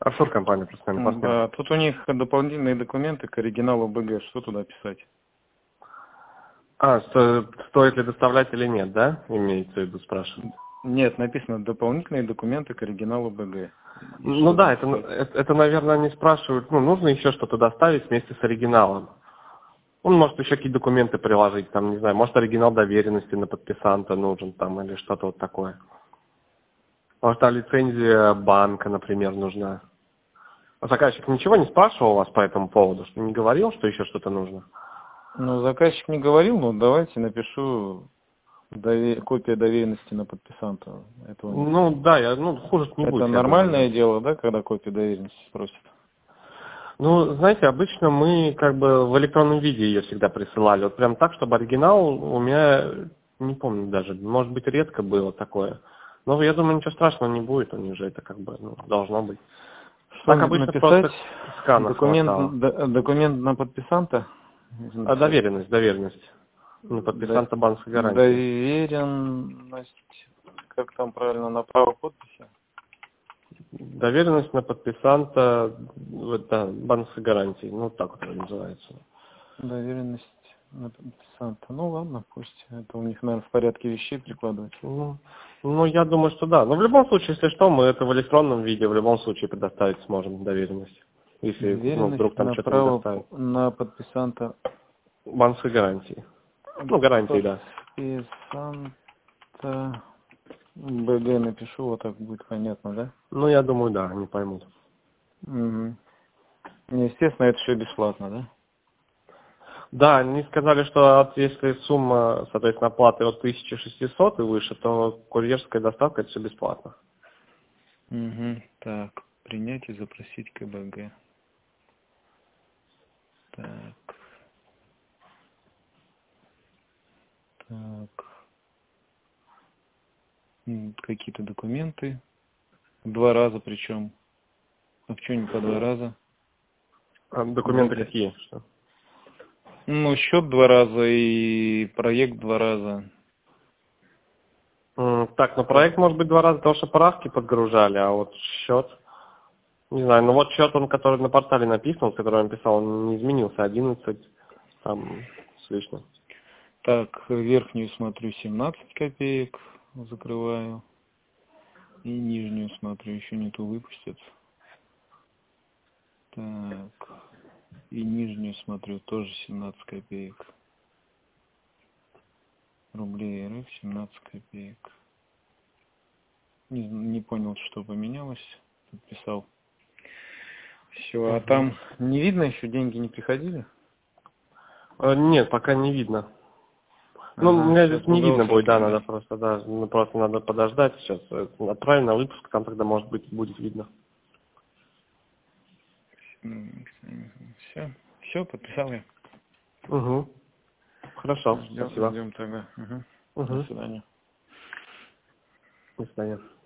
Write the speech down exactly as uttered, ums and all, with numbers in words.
Артур, компания «Профессиональный партнер». Да, тут у них дополнительные документы к оригиналу БГ. Что туда писать? А, сто, стоит ли доставлять или нет, да? Имеется в виду, спрашивать. Нет, написано дополнительные документы к оригиналу БГ. И Ну что да, там это, писать? это, это, наверное, они спрашивают, ну, нужно еще что-то доставить вместе с оригиналом. Он может еще какие-то документы приложить, там, не знаю, может оригинал доверенности на подписанта нужен там или что-то вот такое. Может, а лицензия банка, например, нужна. А заказчик ничего не спрашивал у вас по этому поводу, что не говорил, что еще что-то нужно? Ну, заказчик не говорил, но давайте напишу дове- копия доверенности на подписанта. Это, у них- Ну да, я, ну хуже не это будет, я нормальное думаю. дело, да, когда копия доверенности спросят? Ну, знаете, обычно мы как бы в электронном виде ее всегда присылали. Вот прям так, чтобы оригинал у меня, не помню даже, может быть, редко было такое. Но я думаю, ничего страшного не будет, у них же это как бы ну, должно быть. Что Так обычно написать? просто сканов хватало. Документ, д- документ на подписанта? А Написать. доверенность, доверенность. На До- подписанта банковской гарантии. доверенность, как там правильно, на право подписи? Доверенность на подписанта вот, да, банковской гарантии. Ну, так вот это называется. Доверенность на подписанта. Ну ладно, пусть это у них, наверное, в порядке вещей прикладывать. Ну, ну, я думаю, что да. Но в любом случае, если что, мы это в электронном виде в любом случае предоставить сможем, доверенность. Если ну, вдруг Доверенность там на что-то не право доставят. на подписанта. Банковской гарантии. Ну, гарантии, да. Подписанта. БГ напишу, вот так будет понятно, да? Ну, я думаю, да, они поймут. Угу. Естественно, это все бесплатно, да? Да, они сказали, что от, если сумма, соответственно, оплаты от тысячи шестисот и выше, то курьерская доставка это все бесплатно. Угу. Так, принять и запросить КБГ. Так, так. М, Какие-то документы. Два раза причем. А почему не по два раза? А документы БГ. какие? Что? Ну, счет два раза и проект два раза. М, Так, ну Как? проект может быть два раза, потому что правки подгружали, а вот счет, не знаю, ну вот счет, он, который на портале написан, который он писал, он не изменился, одиннадцать там с лишним. Так, верхнюю смотрю семнадцать копеек, закрываю. И нижнюю смотрю, еще не ту выпустят. Так, и нижнюю смотрю, тоже семнадцать копеек. Рублей РФ семнадцать копеек. Не, не понял, что поменялось. Подписал. Все, а Мгм. там не видно еще, деньги не приходили? Э, Нет, пока не видно. Ну, у Ага, меня здесь не видно запугался будет, да, тогда. надо просто, да, ну, просто надо подождать сейчас. э, Отправим на выпуск, там тогда, может быть, будет видно. Все, все, подписал я. Угу. Хорошо, Ждем, спасибо. ждем тогда. Угу. До Угу. свидания. До свидания.